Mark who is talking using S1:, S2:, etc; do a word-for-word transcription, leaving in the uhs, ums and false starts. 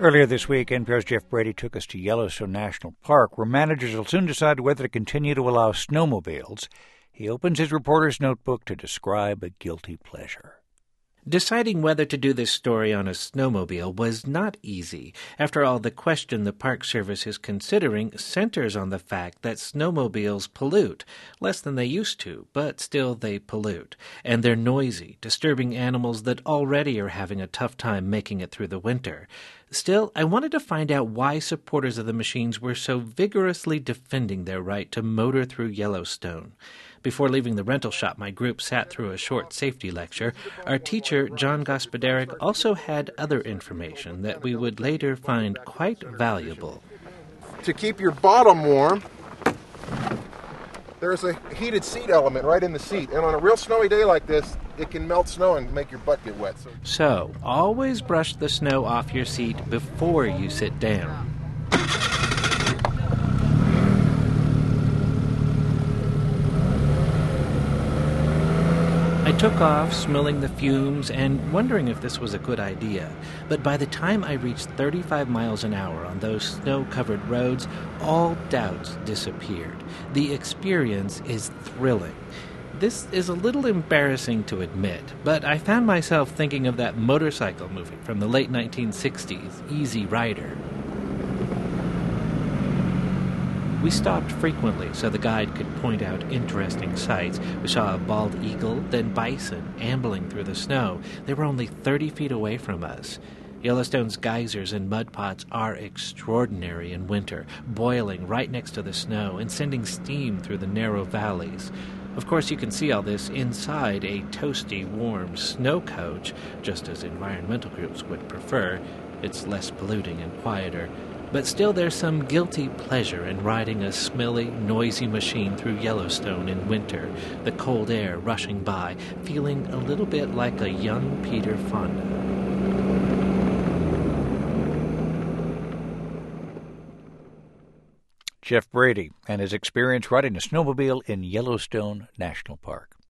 S1: Earlier this week, N P R's Jeff Brady took us to Yellowstone National Park, where managers will soon decide whether to continue to allow snowmobiles. He opens his reporter's notebook to describe a guilty pleasure.
S2: Deciding whether to do this story on a snowmobile was not easy. After all, the question the Park Service is considering centers on the fact that snowmobiles pollute, less than they used to, but still they pollute. And they're noisy, disturbing animals that already are having a tough time making it through the winter. Still, I wanted to find out why supporters of the machines were so vigorously defending their right to motor through Yellowstone. Before leaving the rental shop, my group sat through a short safety lecture. Our teacher, John Gospodarek, also had other information that we would later find quite valuable.
S3: To keep your bottom warm, there's a heated seat element right in the seat. And on a real snowy day like this, it can melt snow and make your butt get wet. So,
S2: so always brush the snow off your seat before you sit down. I took off, smelling the fumes and wondering if this was a good idea. But by the time I reached thirty-five miles an hour on those snow-covered roads, all doubts disappeared. The experience is thrilling. This is a little embarrassing to admit, but I found myself thinking of that motorcycle movie from the late nineteen sixties, Easy Rider. We stopped frequently so the guide could point out interesting sights. We saw a bald eagle, then bison, ambling through the snow. They were only thirty feet away from us. Yellowstone's geysers and mud pots are extraordinary in winter, boiling right next to the snow and sending steam through the narrow valleys. Of course, you can see all this inside a toasty, warm snow coach, just as environmental groups would prefer. It's less polluting and quieter. But still there's some guilty pleasure in riding a smelly, noisy machine through Yellowstone in winter, the cold air rushing by, feeling a little bit like a young Peter Fonda.
S1: Jeff Brady and his experience riding a snowmobile in Yellowstone National Park.